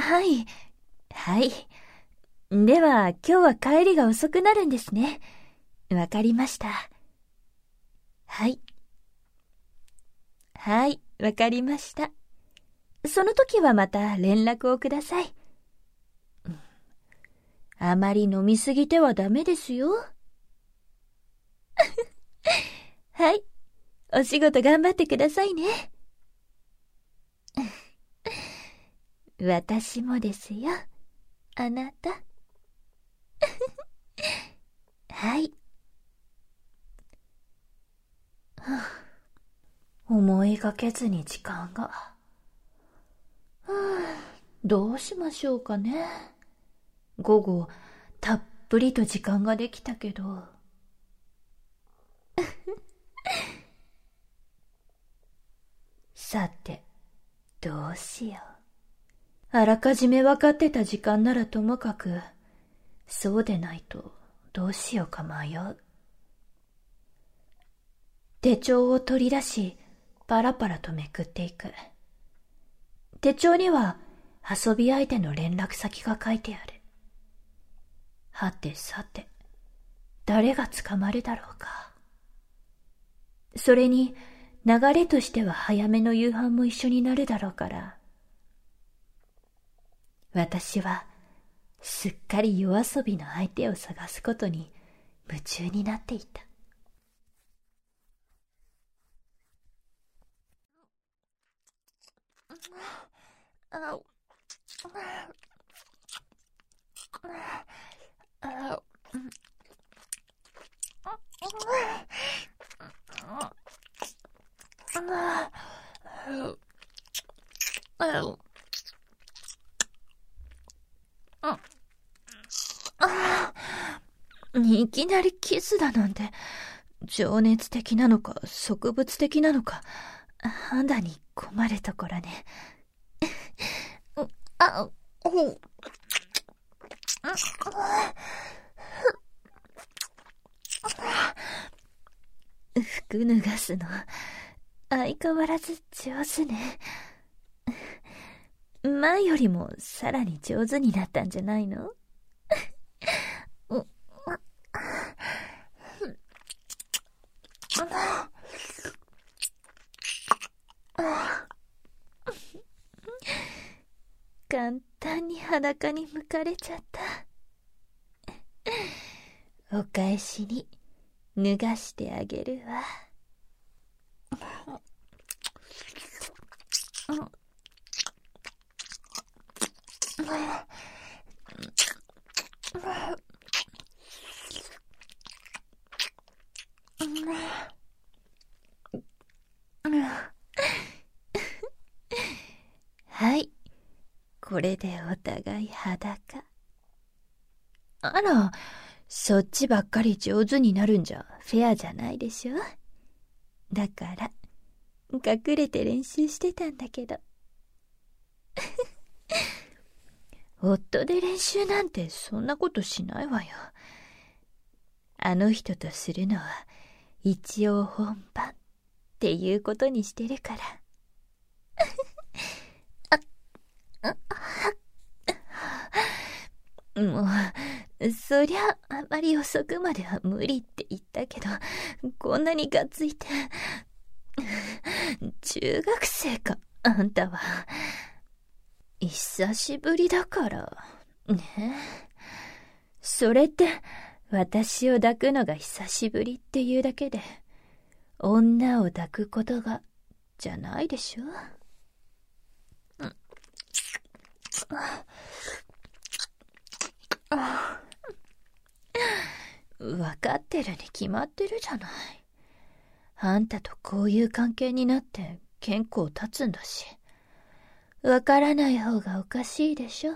はい。はい。では、今日は帰りが遅くなるんですね。わかりました。はい。はい、わかりました。その時はまた連絡をください。あまり飲みすぎてはダメですよ。はい。お仕事頑張ってくださいね。私もですよ。あなた。はい。思いがけずに時間が。どうしましょうかね。午後、たっぷりと時間ができたけど。さて、どうしよう。あらかじめ分かってた時間ならともかく、そうでないとどうしようか迷う。手帳を取り出し、パラパラとめくっていく。手帳には遊び相手の連絡先が書いてある。はてさて、誰が捕まるだろうか。それに、流れとしては早めの夕飯も一緒になるだろうから。私は、すっかり夜遊びの相手を探すことに夢中になっていた。いきなりキスだなんて、情熱的なのか植物的なのか、判断に困るところね。服脱がすの、相変わらず上手ね。前よりもさらに上手になったんじゃないの？簡単に裸に剥かれちゃった。お返しに脱がしてあげるわ。はい、これでお互い裸。あら、そっちばっかり上手になるんじゃフェアじゃないでしょ。だから隠れて練習してたんだけど。夫で練習なんてそんなことしないわよ。あの人とするのは一応本番っていうことにしてるから。もう、そりゃあまり遅くまでは無理って言ったけど、こんなにがっついて。中学生か、あんたは。久しぶりだから、ね。それって、私を抱くのが久しぶりっていうだけで、女を抱くことが、じゃないでしょ。わかってるに決まってるじゃない。あんたとこういう関係になって健康立つんだし。わからない方がおかしいでしょ。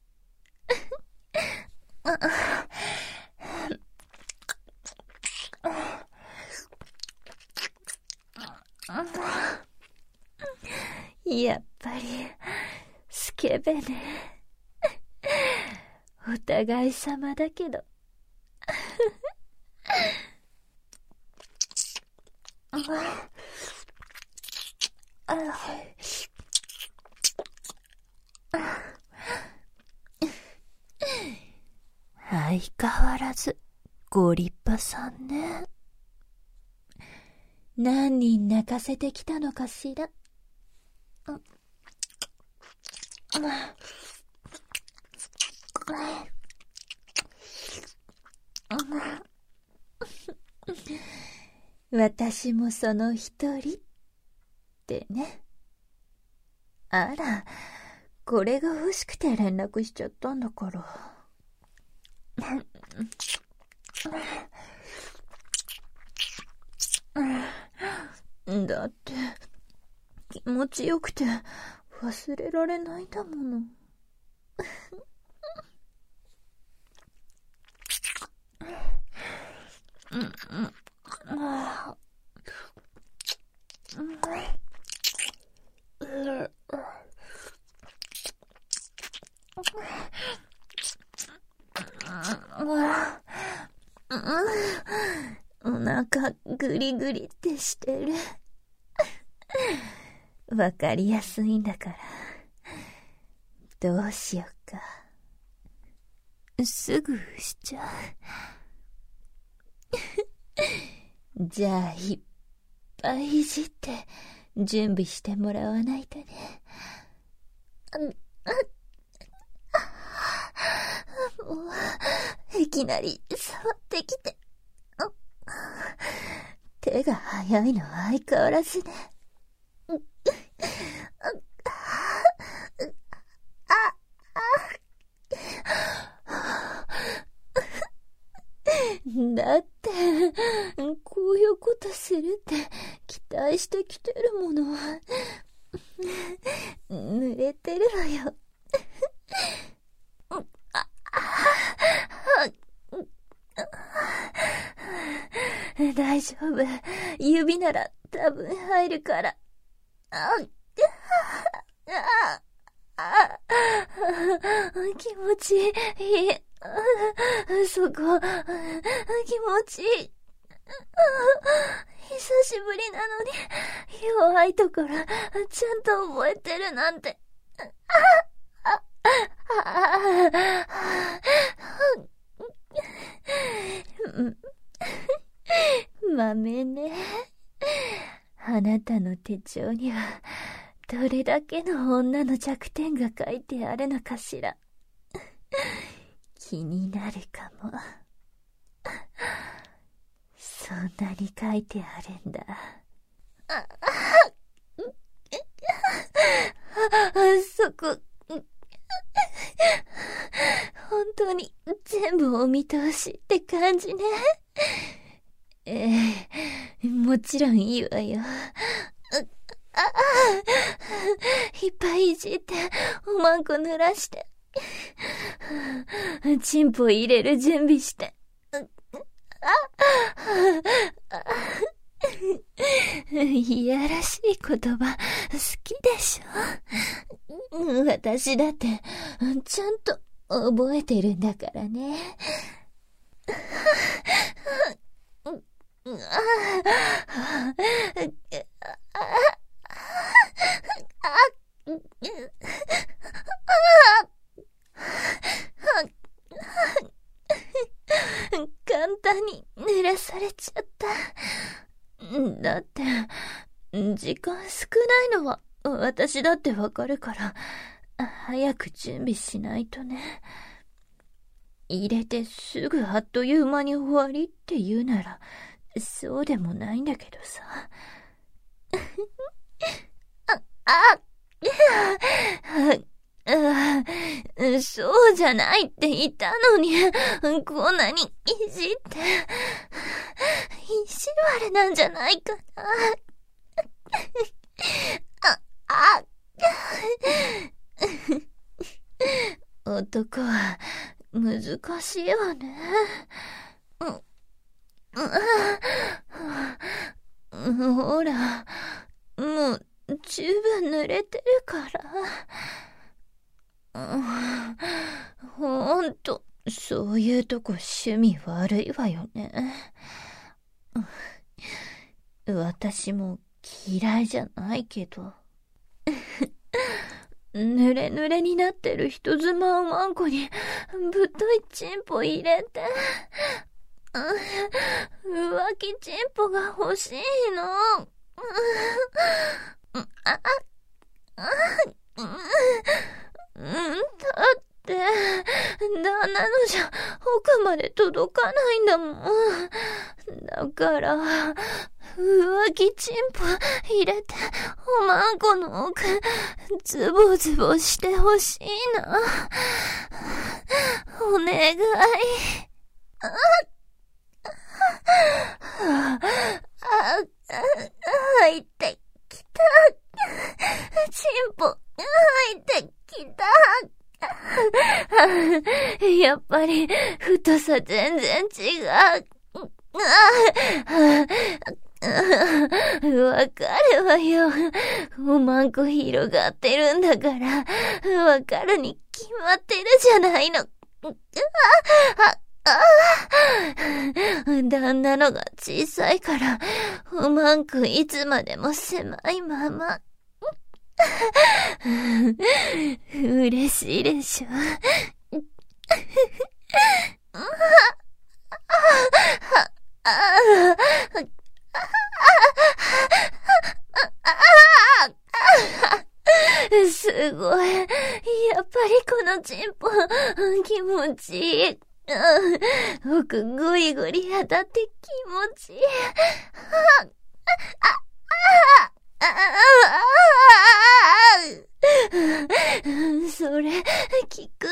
やっぱり、スケベね。お互い様だけど。 相変わらずご立派さんね。何人泣かせてきたのかしら。私もその一人ってね。あら、これが欲しくて連絡しちゃったんだから。だって気持ちよくて忘れられないんだもの。お腹グリグリってしてる。わかりやすいんだから。どうしよっか。すぐしちゃう。じゃあいっぱいいじって準備してもらわないとね。もういきなり触ってきて。手が早いのは相変わらずね。だって、こういうことするって期待してきてるもの。濡れてるのよ。大丈夫。指なら多分入るから。気持ちいい。そこ、気持ちいい。久しぶりなのに、弱いところ、ちゃんと覚えてるなんて。豆ね。あなたの手帳には、どれだけの女の弱点が書いてあるのかしら。気になるかも。そんなに書いてあるんだ。そこ、本当に全部お見通しって感じね。もちろんいいわよ。いっぱいいじって、おまんこ濡らして。チンポ入れる準備して。いやらしい言葉好きでしょ。私だってちゃんと覚えてるんだからね。簡単に濡らされちゃった。だって、時間少ないのは私だってわかるから、早く準備しないとね。入れてすぐあっという間に終わりって言うなら、そうでもないんだけどさ。そうじゃないって言ったのに、こんなにいじって、意地悪なんじゃないかな。男は難しいわね。ほら、もう十分濡れてるから。ほんと、そういうとこ趣味悪いわよね。私も嫌いじゃないけど。 ぬれぬれになってる人妻おまんこにぶっといチンポ入れて、浮気チンポが欲しいの。だって、旦那のじゃ奥まで届かないんだもん。だから、浮気チンポ入れて、おまんこの奥、ズボズボしてほしいな。お願い。入ってきた。チンポ、入ってきた。やっぱり、太さ全然違う。わかるわよ。おまんこ広がってるんだから、わかるに決まってるじゃないの。旦那のが小さいから、おまんこいつまでも狭いまま。嬉しいでしょ。すごい。やっぱりこのチンポ、気持ちいい。奥ゴリゴリ当たって気持ちいい。それ、聞く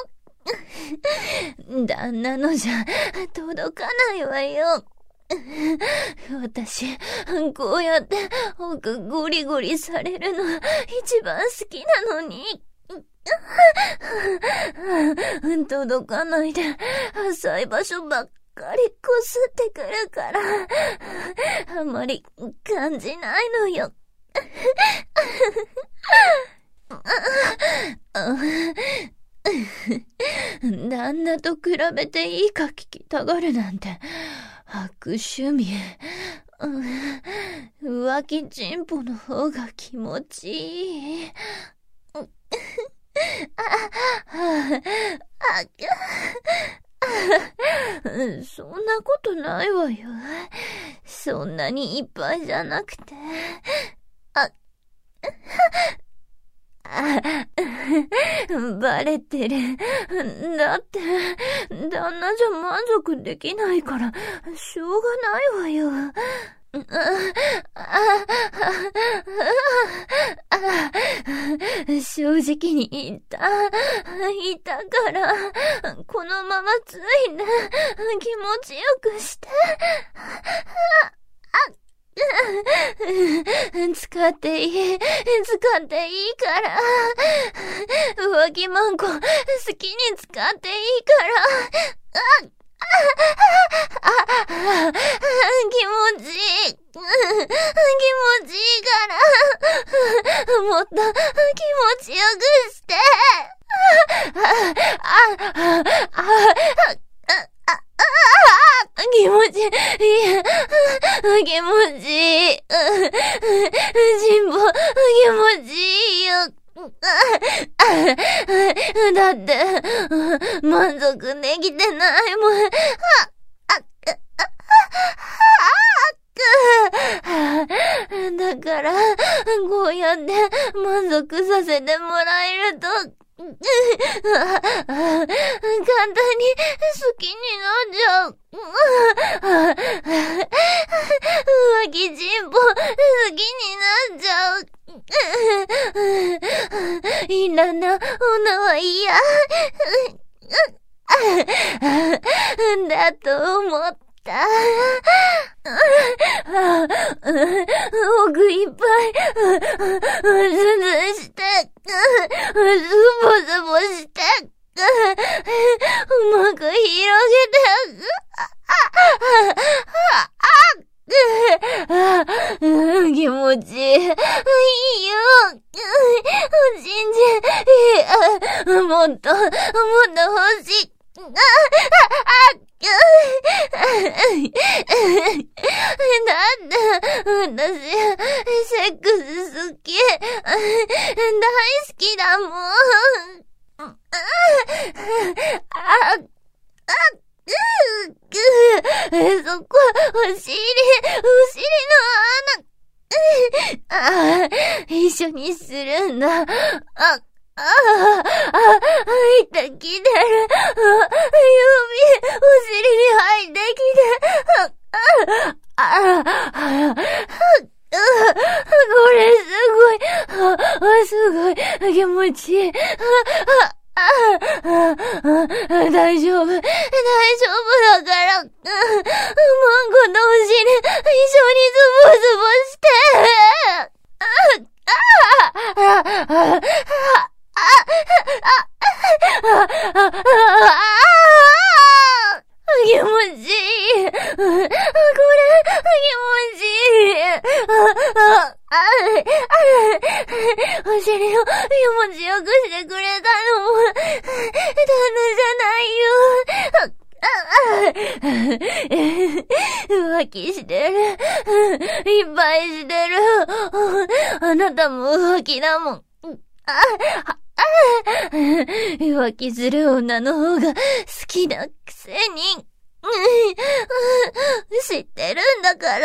の？旦那のじゃ届かないわよ。私、こうやって奥ゴリゴリされるの一番好きなのに。届かないで、浅い場所ばっかりこすってくるから、あんまり感じないのよ。旦那と比べていいか聞きたがるなんて、悪趣味。浮気チンポの方が気持ちいい。そんなことないわよ。そんなにいっぱいじゃなくて。バレてる。だって、旦那じゃ満足できないから、しょうがないわよ。正直に言ったから、このままついで気持ちよくして。使っていいから。浮気マンコ好きに使っていいから。気持ちいい。気持ちいいから。もっと気持ちよくして。気持ちいい。気持ちいい。人望気持ちいいよ。だって、満足できてないもん。だから、こうやって満足させてもらえると、簡単に好きになっちゃう。浮気チンポ好きになっちゃう。いらな女は嫌。だと思った。奥いっぱいズズしてズボズボしてうまく広げて気持ちいいよ。もっと欲しい。 なんだ、私、セックス好き。大好きだもん。そこ、お尻の穴。一緒にするんだ。入ってきてる。お尻に入ってきて。これすごい気持ちいい。大丈夫だから、もうこのお尻、一緒にズボズボして。気持ちいい。これ、気持ちいい。お尻を気持ちよくしてくれたのも、旦那じゃないよ。浮気してる。いっぱいしてる。あなたも浮気だもん。浮気する女の方が好きなくせに。知ってるんだから。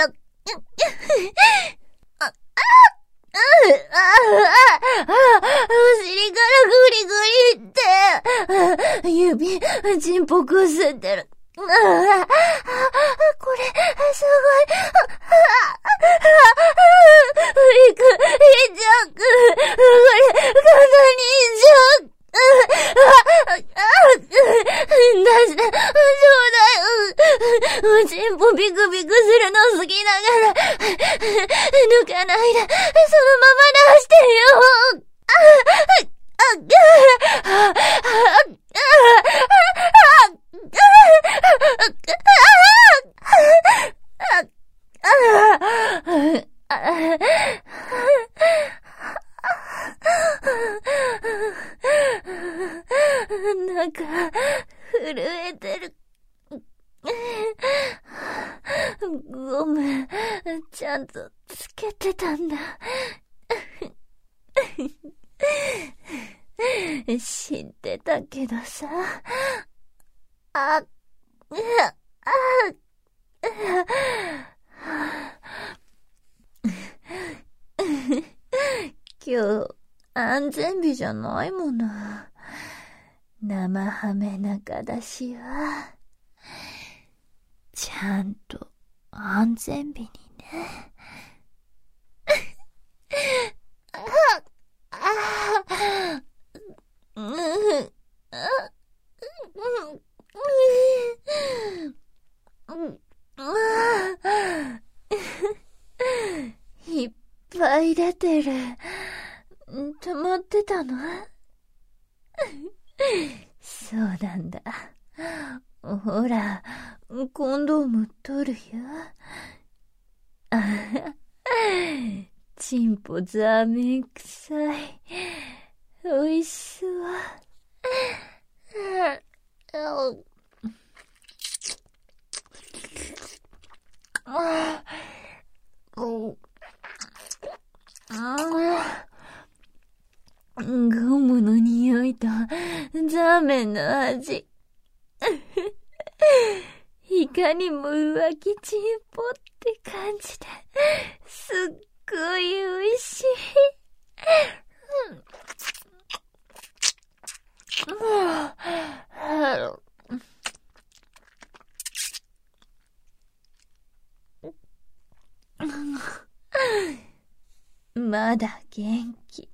お尻からグリグリって。指、チンポこすってる。これ、すごい。いっちゃく。これ、簡単にいっちゃう。出して、ちょうだい。チンポビクビクするの好きだから、抜かないで、そのまま出してよ。なんか、震えてる。ゴム、ちゃんとつけてたんだ。知ってたけどさ。今日、安全日じゃないもの。生ハメ中出しは、ちゃんと安全日にね。いっぱい出てる。溜まってたの？そうなんだ。ほら、コンドーム取るよ。チンポザーメン臭い。おいしそう。ゴムの匂いとザーメンの味。いかにも浮気チンポって感じで、すっごい美味しい。まだ元気。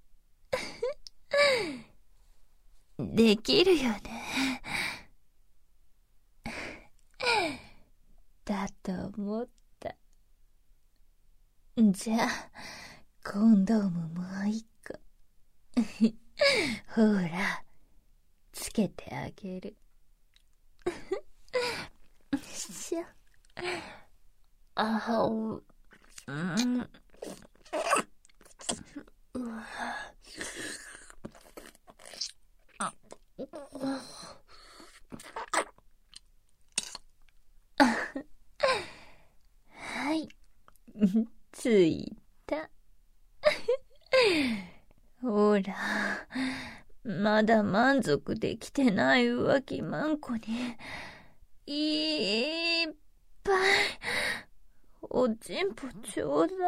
できるよね。だと思った。じゃあ、コンドームもう一個。ほら、つけてあげる。しょ。 ついた。ほら、まだ満足できてない浮気まんこに、いっぱい、おちんぽちょうだい。